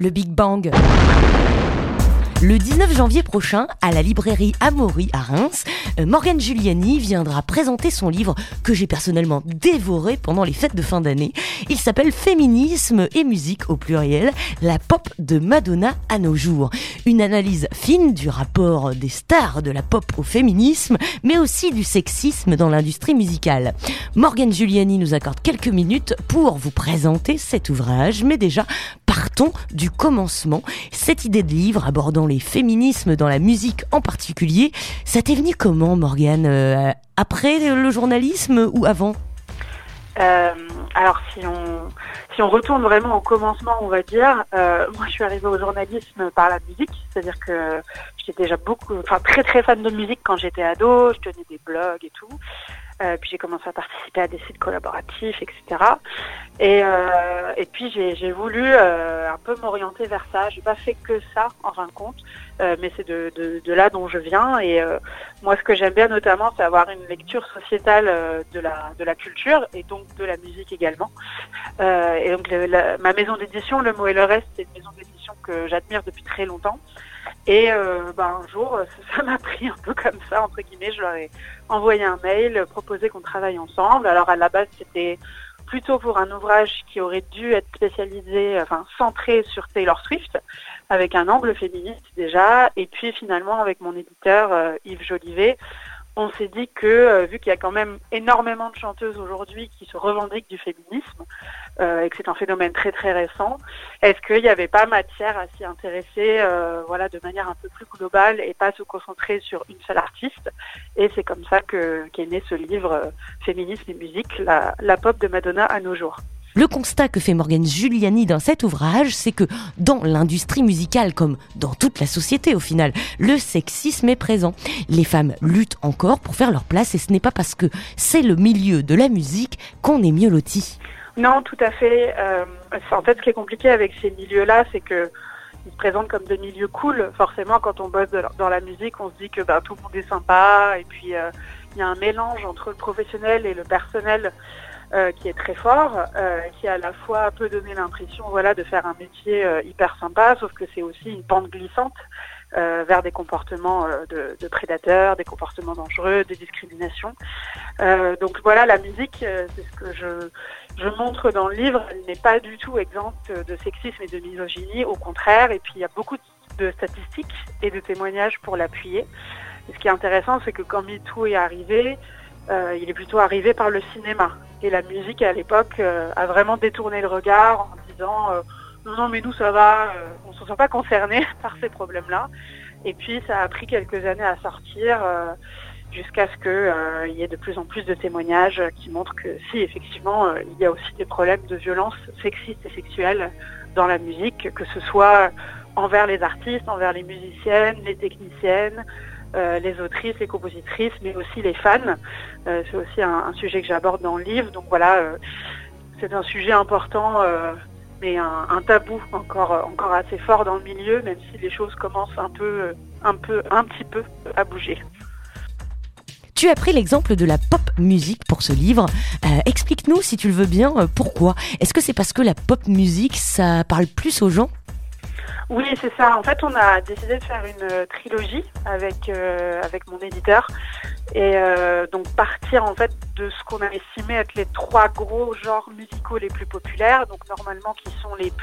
le Big Bang. Le 19 janvier prochain, à la librairie Amaury à Reims, Morgane Giuliani viendra présenter son livre que j'ai personnellement dévoré pendant les fêtes de fin d'année. Il s'appelle Féminisme et musique au pluriel, la pop de Madonna à nos jours. Une analyse fine du rapport des stars de la pop au féminisme, mais aussi du sexisme dans l'industrie musicale. Morgane Giuliani nous accorde quelques minutes pour vous présenter cet ouvrage, mais déjà, partons du commencement. Cette idée de livre abordant les féminismes dans la musique en particulier, ça t'est venu comment, Morgane ? Après le journalisme ou avant ? Alors si on retourne vraiment au commencement, on va dire, moi je suis arrivée au journalisme par la musique, c'est-à-dire que j'étais déjà très très fan de musique quand j'étais ado, je tenais des blogs et tout. Puis j'ai commencé à participer à des sites collaboratifs, etc. Et puis j'ai voulu un peu m'orienter vers ça. J'ai pas fait que ça en fin de compte, mais c'est de là dont je viens. Et moi, ce que j'aime bien notamment, c'est avoir une lecture sociétale de la culture et donc de la musique également. Et donc ma maison d'édition, Le Mot et le Reste, c'est une maison d'édition que j'admire depuis très longtemps. Et un jour, ça m'a pris un peu comme ça, entre guillemets, je leur ai envoyé un mail, proposé qu'on travaille ensemble. Alors à la base, c'était plutôt pour un ouvrage qui aurait dû être centré sur Taylor Swift, avec un angle féministe déjà. Et puis finalement, avec mon éditeur Yves Jolivet, on s'est dit que, vu qu'il y a quand même énormément de chanteuses aujourd'hui qui se revendiquent du féminisme, et que c'est un phénomène très très récent, est-ce qu'il n'y avait pas matière à s'y intéresser de manière un peu plus globale et pas se concentrer sur une seule artiste. Et c'est comme ça qu'est né ce livre Féminisme et musique, la pop de Madonna à nos jours. Le constat que fait Morgane Giuliani dans cet ouvrage, c'est que dans l'industrie musicale, comme dans toute la société au final, le sexisme est présent. Les femmes luttent encore pour faire leur place et ce n'est pas parce que c'est le milieu de la musique qu'on est mieux lotis. Non, tout à fait. En fait, ce qui est compliqué avec ces milieux-là, c'est que ils se présentent comme des milieux cool. Forcément, quand on bosse dans la musique, on se dit que tout le monde est sympa et puis il y a un mélange entre le professionnel et le personnel qui est très fort, qui à la fois peut donner l'impression de faire un métier hyper sympa, sauf que c'est aussi une pente glissante vers des comportements de prédateurs, des comportements dangereux, des discriminations. Donc voilà, la musique, c'est ce que je montre dans le livre, elle n'est pas du tout exempte de sexisme et de misogynie, au contraire, et puis il y a beaucoup de statistiques et de témoignages pour l'appuyer. Et ce qui est intéressant, c'est que quand MeToo est arrivé, il est plutôt arrivé par le cinéma. Et la musique, à l'époque, a vraiment détourné le regard en disant non, mais nous, ça va, on ne se sent pas concernés par ces problèmes-là. Et puis, ça a pris quelques années à sortir jusqu'à ce qu'il y ait de plus en plus de témoignages qui montrent que si, effectivement, il y a aussi des problèmes de violence sexistes et sexuelles dans la musique, que ce soit envers les artistes, envers les musiciennes, les techniciennes, les autrices, les compositrices, mais aussi les fans. C'est aussi un sujet que j'aborde dans le livre. Donc voilà, c'est un sujet important, mais un tabou encore assez fort dans le milieu, même si les choses commencent un petit peu à bouger. Tu as pris l'exemple de la pop musique pour ce livre. Explique-nous, si tu le veux bien, pourquoi. Est-ce que c'est parce que la pop musique, ça parle plus aux gens ? Oui, c'est ça. En fait, on a décidé de faire une trilogie avec mon éditeur et donc partir en fait de ce qu'on a estimé être les 3 gros genres musicaux les plus populaires, donc normalement qui sont les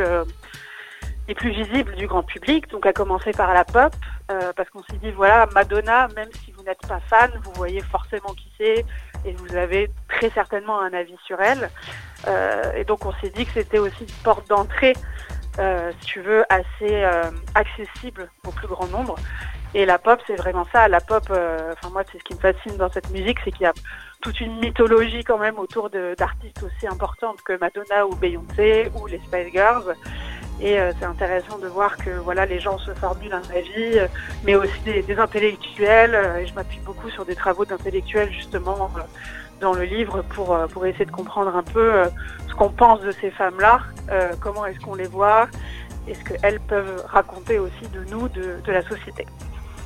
plus visibles du grand public. Donc à commencer par la pop, parce qu'on s'est dit Madonna, même si vous n'êtes pas fan, vous voyez forcément qui c'est et vous avez très certainement un avis sur elle. Et donc on s'est dit que c'était aussi une porte d'entrée, si tu veux, assez accessible au plus grand nombre. Et la pop, c'est vraiment ça. La pop, moi, c'est ce qui me fascine dans cette musique, c'est qu'il y a toute une mythologie quand même autour d'artistes aussi importantes que Madonna ou Beyoncé ou les Spice Girls. Et c'est intéressant de voir que les gens se formulent un avis, mais aussi des intellectuels. Et je m'appuie beaucoup sur des travaux d'intellectuels justement dans le livre pour essayer de comprendre un peu ce qu'on pense de ces femmes-là, comment est-ce qu'on les voit, et ce qu'elles peuvent raconter aussi de nous, de la société.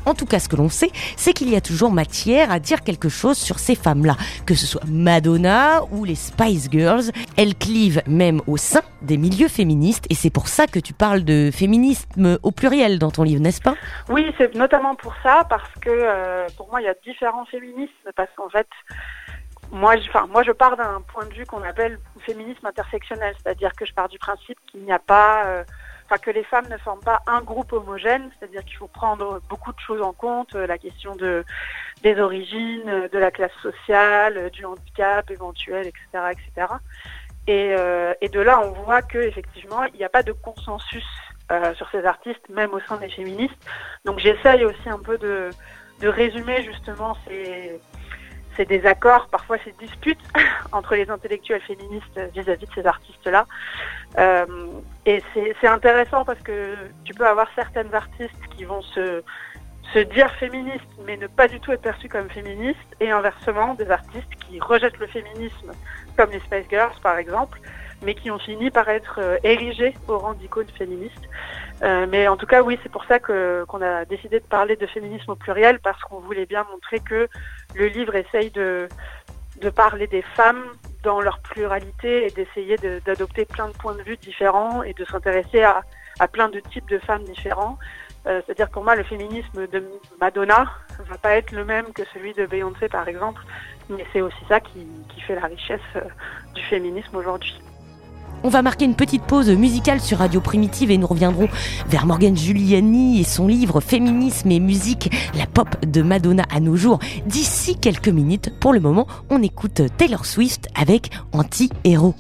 En tout cas, ce que l'on sait, c'est qu'il y a toujours matière à dire quelque chose sur ces femmes-là. Que ce soit Madonna ou les Spice Girls, elles clivent même au sein des milieux féministes. Et c'est pour ça que tu parles de féminisme au pluriel dans ton livre, n'est-ce pas ? Oui, c'est notamment pour ça, parce que pour moi, il y a différents féminismes, parce qu'en fait, moi, je pars d'un point de vue qu'on appelle féminisme intersectionnel, c'est-à-dire que je pars du principe qu'il n'y a pas, que les femmes ne forment pas un groupe homogène, c'est-à-dire qu'il faut prendre beaucoup de choses en compte, la question des origines, de la classe sociale, du handicap éventuel, etc., etc. Et de là, on voit que effectivement, il n'y a pas de consensus sur ces artistes, même au sein des féministes. Donc, j'essaye aussi un peu de résumer justement ces désaccords, parfois ces disputes entre les intellectuels féministes vis-à-vis de ces artistes-là. Et c'est intéressant parce que tu peux avoir certaines artistes qui vont se dire féministes mais ne pas du tout être perçues comme féministes, et inversement des artistes qui rejettent le féminisme comme les Spice Girls par exemple, mais qui ont fini par être érigés au rang d'icônes féministes. Mais en tout cas, oui, c'est pour ça qu'on a décidé de parler de féminisme au pluriel, parce qu'on voulait bien montrer que le livre essaye de parler des femmes dans leur pluralité et d'essayer d'adopter plein de points de vue différents et de s'intéresser à plein de types de femmes différents. C'est-à-dire que pour moi, le féminisme de Madonna va pas être le même que celui de Beyoncé, par exemple, mais c'est aussi ça qui fait la richesse du féminisme aujourd'hui. On va marquer une petite pause musicale sur Radio Primitive et nous reviendrons vers Morgane Giuliani et son livre Féminisme et musique, la pop de Madonna à nos jours. D'ici quelques minutes, pour le moment, on écoute Taylor Swift avec Anti-Héros.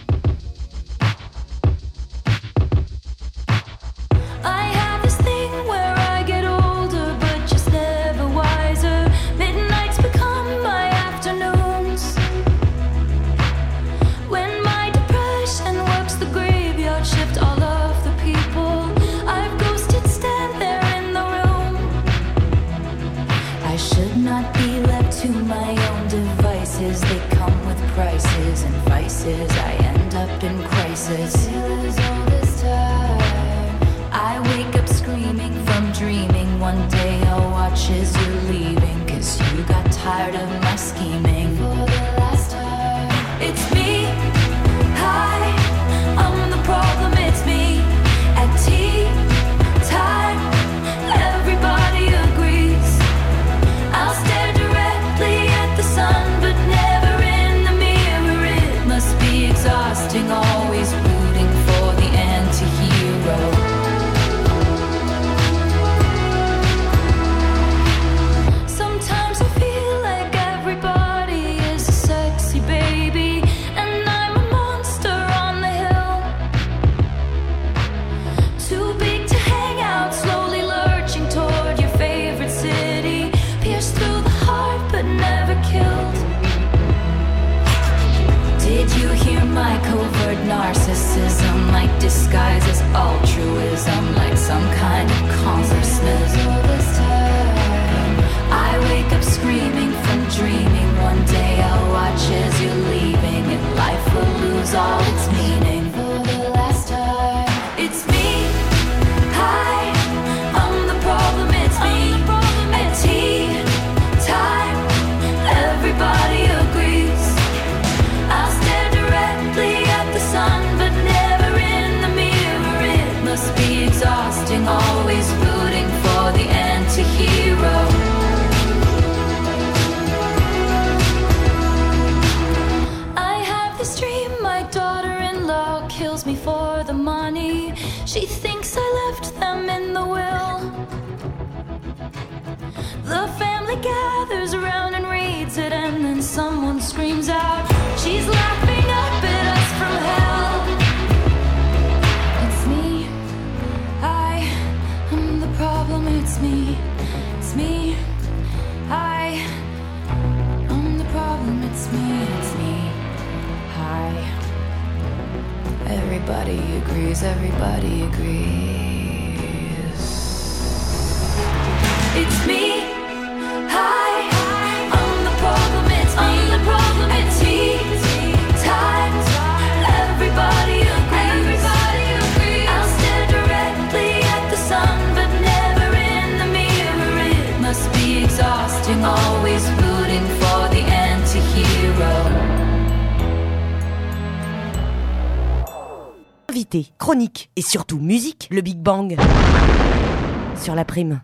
I end up in crisis. All this time, I wake up screaming from dreaming. One day I'll watch as you're leaving, 'cause you got tired of my scheming. For the last time, it's me. Hi, I'm the problem, it's me. At tea time, everybody agrees. I'll stare directly at the sun, but never in the mirror. It must be exhausting, always rooting for the anti-hero. Sometimes I feel like everybody is a sexy baby, and I'm a monster on the hill. Too big to hang out, slowly lurching toward your favorite city. Pierced through the heart, but never killed. Did you hear my covert narcissism? Like disguise as altruism, like some kind of consciousness. All this time, I wake up screaming from dreaming. One day I'll watch as you're leaving, and life will lose all its meaning. For the last time, it's me. Hi, I'm the problem, it's me. At tea time, everybody agrees. I'll stare directly at the sun, but never in the mirror. It must be exhausting, always rooting for the anti-hero. I have this dream, my daughter-in-law kills me for the money. She thinks I left them in the will. The family gathers around and reads it, and then someone screams out, she's laughing up at us from hell. It's me. I'm the problem, it's me. It's me. I'm the problem, it's me. It's me. Everybody agrees, everybody agrees. It's me. Hi, I'm the problem, it's me. I'm the problem, it's tea time. Everybody agrees. I'll stare directly at the sun, but never in the mirror. It actualité, chronique et surtout musique, le Big Bang sur la Prime.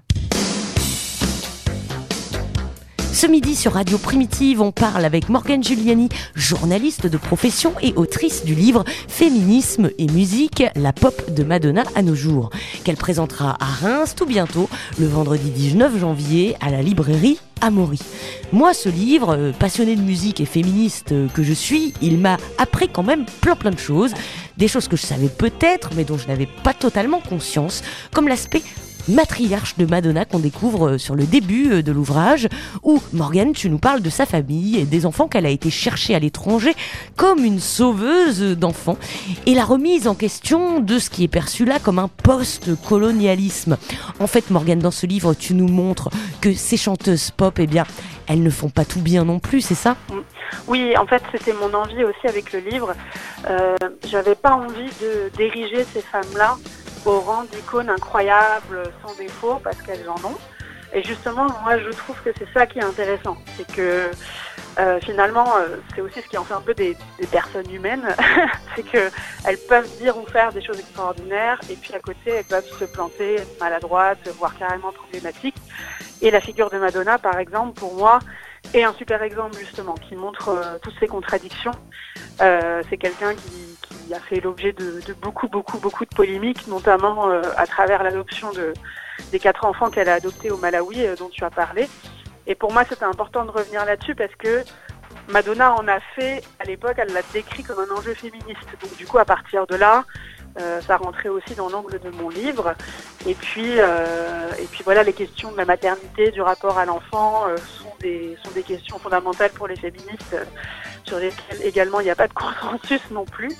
Ce midi sur Radio Primitive, on parle avec Morgane Giuliani, journaliste de profession et autrice du livre Féminisme et musique, la pop de Madonna à nos jours, qu'elle présentera à Reims tout bientôt, le vendredi 19 janvier, à la librairie Amaury. Moi, ce livre, passionné de musique et féministe que je suis, il m'a appris quand même plein de choses, des choses que je savais peut-être, mais dont je n'avais pas totalement conscience, comme l'aspect matriarche de Madonna qu'on découvre sur le début de l'ouvrage, où Morgane, tu nous parles de sa famille et des enfants qu'elle a été chercher à l'étranger comme une sauveuse d'enfants, et la remise en question de ce qui est perçu là comme un post-colonialisme. En fait, Morgane, dans ce livre, tu nous montres que ces chanteuses pop, eh bien, elles ne font pas tout bien non plus, c'est ça ? Oui, en fait, c'était mon envie aussi avec le livre. J'avais pas envie d'ériger ces femmes-là au rang d'icônes incroyables, sans défaut, parce qu'elles en ont. Et justement, moi, je trouve que c'est ça qui est intéressant. C'est que, finalement, c'est aussi ce qui en fait un peu des personnes humaines. C'est qu'elles peuvent dire ou faire des choses extraordinaires, et puis à côté, elles peuvent se planter, être maladroites, voire carrément problématiques. Et la figure de Madonna, par exemple, pour moi, est un super exemple, justement, qui montre toutes ces contradictions. C'est quelqu'un qui a fait l'objet de beaucoup de polémiques, notamment à travers l'adoption des 4 enfants qu'elle a adoptés au Malawi, dont tu as parlé. Et pour moi, c'était important de revenir là-dessus parce que Madonna en a fait, à l'époque, elle l'a décrit comme un enjeu féministe. Donc du coup, à partir de là, ça rentrait aussi dans l'angle de mon livre. Et puis voilà, les questions de la maternité, du rapport à l'enfant sont des questions fondamentales pour les féministes, sur lesquelles également il n'y a pas de consensus non plus.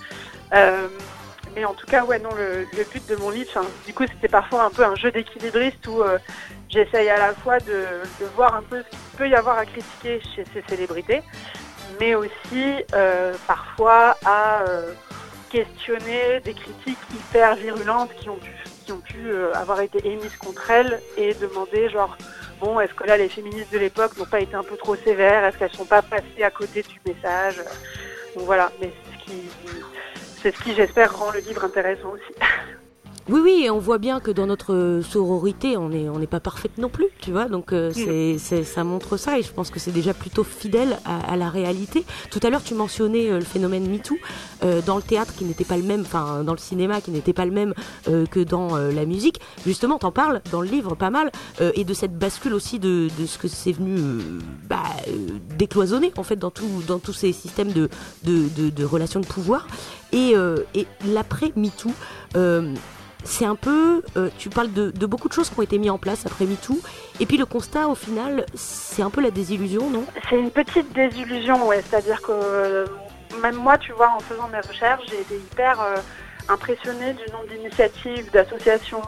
Mais en tout cas, ouais, non, le but de mon livre, du coup, c'était parfois un peu un jeu d'équilibriste où j'essaye à la fois de voir un peu ce qu'il peut y avoir à critiquer chez ces célébrités, mais aussi parfois à questionner des critiques hyper virulentes qui ont pu avoir été émises contre elles et demander genre, bon, est-ce que là les féministes de l'époque n'ont pas été un peu trop sévères, est-ce qu'elles ne sont pas passées à côté du message? Donc voilà, mais c'est ce qui j'espère rend le livre intéressant aussi. Oui, et on voit bien que dans notre sororité, on n'est pas parfaite non plus, tu vois, donc ça montre ça, et je pense que c'est déjà plutôt fidèle à la réalité. Tout à l'heure, tu mentionnais le phénomène MeToo, dans le théâtre qui n'était pas le même, enfin dans le cinéma qui n'était pas le même que dans la musique. Justement, t'en parles dans le livre pas mal, et de cette bascule aussi de ce que c'est venu décloisonner en fait dans tous ces systèmes de relations de pouvoir, et l'après MeToo. C'est un peu, tu parles de beaucoup de choses qui ont été mises en place après MeToo, et puis le constat au final, c'est un peu la désillusion, non ? C'est une petite désillusion, ouais, c'est-à-dire que même moi, tu vois, en faisant mes recherches, j'ai été hyper impressionnée du nombre d'initiatives, d'associations,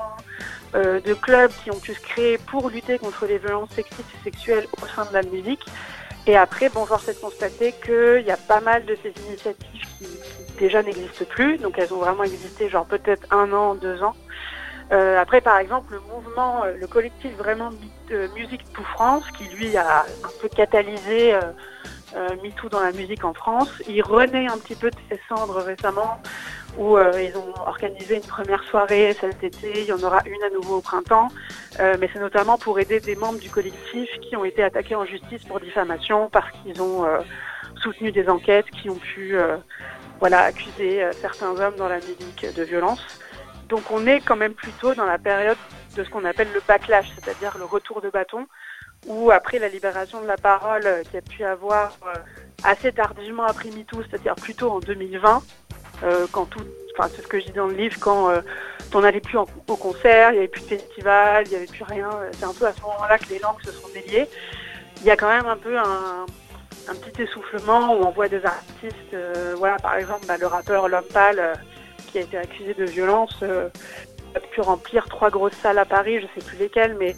de clubs qui ont pu se créer pour lutter contre les violences sexistes et sexuelles au sein de la musique. Et après, bon, force est de constater qu'il y a pas mal de ces initiatives qui déjà n'existent plus, donc elles ont vraiment existé genre peut-être 1 an, 2 ans. Après, par exemple, le mouvement, le collectif vraiment Musique Tout France, qui lui a un peu catalysé MeToo dans la musique en France, il renaît un petit peu de ses cendres récemment, où ils ont organisé une première soirée cet été, il y en aura une à nouveau au printemps, mais c'est notamment pour aider des membres du collectif qui ont été attaqués en justice pour diffamation parce qu'ils ont soutenu des enquêtes qui ont pu accuser certains hommes dans la musique de violence. Donc on est quand même plutôt dans la période de ce qu'on appelle le backlash, c'est-à-dire le retour de bâton, où après la libération de la parole qui a pu avoir assez tardivement après MeToo, c'est-à-dire plutôt en 2020, c'est ce que je dis dans le livre, quand on n'allait plus au concert, il n'y avait plus de festival, il n'y avait plus rien, c'est un peu à ce moment-là que les langues se sont déliées. Il y a quand même un peu un petit essoufflement où on voit des artistes, par exemple le rappeur L'Homme Pâle qui a été accusé de violence, a pu remplir 3 grosses salles à Paris, je sais plus lesquelles, mais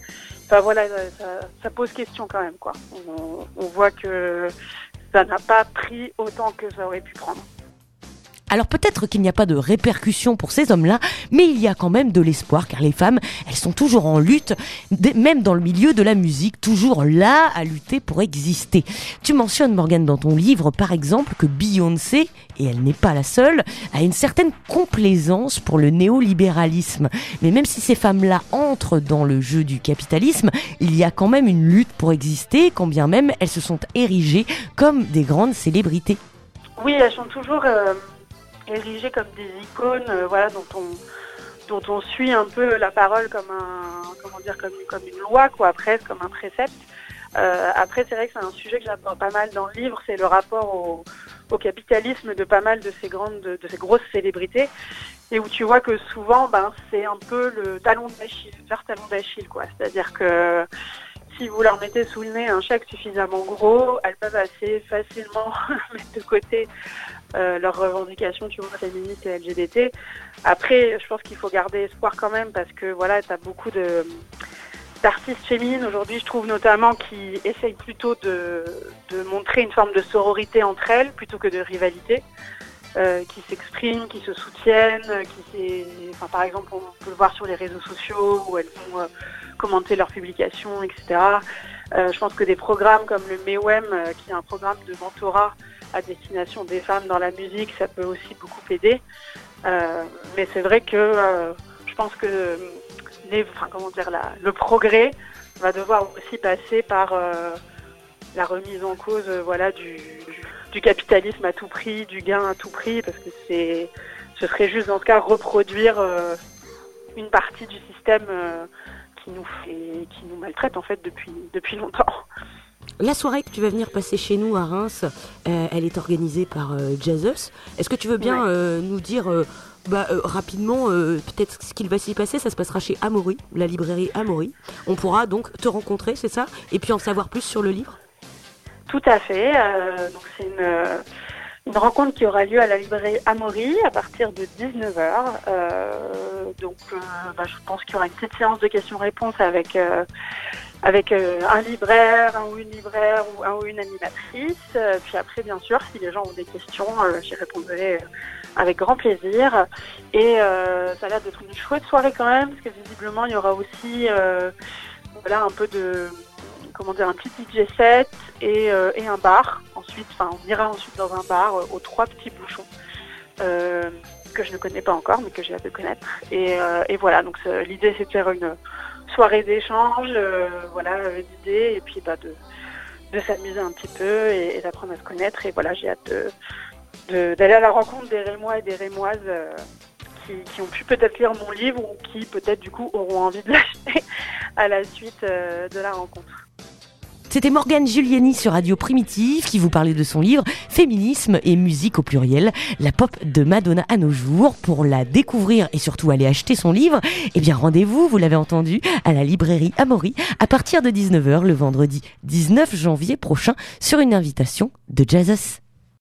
ça pose question quand même, quoi. On voit que ça n'a pas pris autant que ça aurait pu prendre. Alors peut-être qu'il n'y a pas de répercussions pour ces hommes-là, mais il y a quand même de l'espoir, car les femmes, elles sont toujours en lutte, même dans le milieu de la musique, toujours là à lutter pour exister. Tu mentionnes, Morgane, dans ton livre, par exemple, que Beyoncé, et elle n'est pas la seule, a une certaine complaisance pour le néolibéralisme. Mais même si ces femmes-là entrent dans le jeu du capitalisme, il y a quand même une lutte pour exister, quand bien même elles se sont érigées comme des grandes célébrités. Oui, elles sont toujours érigées comme des icônes, voilà, dont on suit un peu la parole comme comme une loi, quoi, presque comme un précepte. Après, c'est vrai que c'est un sujet que j'aborde pas mal dans le livre, c'est le rapport au capitalisme de pas mal de ces grosses célébrités, et où tu vois que souvent, c'est un peu le talon d'Achille, quoi. C'est-à-dire que si vous leur mettez sous le nez un chèque suffisamment gros, elles peuvent assez facilement mettre de côté leurs revendications, tu vois, féministes et LGBT. Après, je pense qu'il faut garder espoir quand même, parce que voilà, t'as beaucoup d'artistes féminines aujourd'hui, je trouve, notamment, qui essayent plutôt de montrer une forme de sororité entre elles plutôt que de rivalité, qui s'expriment, qui se soutiennent, par exemple, on peut le voir sur les réseaux sociaux où elles vont commenter leurs publications, etc. Je pense que des programmes comme le MEWEM, qui est un programme de mentorat à destination des femmes dans la musique, ça peut aussi beaucoup aider. Mais c'est vrai que je pense que le progrès va devoir aussi passer par la remise en cause, du capitalisme à tout prix, du gain à tout prix, parce que ce serait juste dans ce cas reproduire une partie du système qui nous maltraite en fait depuis longtemps. La soirée que tu vas venir passer chez nous à Reims, elle est organisée par Jazzus. Est-ce que tu veux bien nous dire rapidement peut-être ce qu'il va s'y passer? Ça se passera chez Amaury, la librairie Amaury. On pourra donc te rencontrer, c'est ça? Et puis en savoir plus sur le livre? Tout à fait. Donc c'est une rencontre qui aura lieu à la librairie Amaury à partir de 19h. Je pense qu'il y aura une petite séance de questions-réponses avec un libraire, un ou une libraire ou un ou une animatrice. Puis après, bien sûr, si les gens ont des questions, j'y répondrai avec grand plaisir. Et ça a l'air d'être une chouette soirée quand même, parce que visiblement, il y aura aussi un peu un petit DJ set et un bar. Ensuite, on ira ensuite dans un bar aux 3 petits bouchons que je ne connais pas encore, mais que j'ai hâte de connaître. Et voilà, donc l'idée c'est de faire une soirée d'échange, d'idées, et puis de s'amuser un petit peu et d'apprendre à se connaître. Et voilà, j'ai hâte d'aller à la rencontre des Rémois et des Rémoises qui ont pu peut-être lire mon livre ou qui peut-être du coup auront envie de l'acheter à la suite de la rencontre. C'était Morgane Giuliani sur Radio Primitive qui vous parlait de son livre Féminisme et musique au pluriel, la pop de Madonna à nos jours. Pour la découvrir et surtout aller acheter son livre, rendez-vous, vous l'avez entendu, à la librairie Amaury à partir de 19h le vendredi 19 janvier prochain sur une invitation de Jazzus.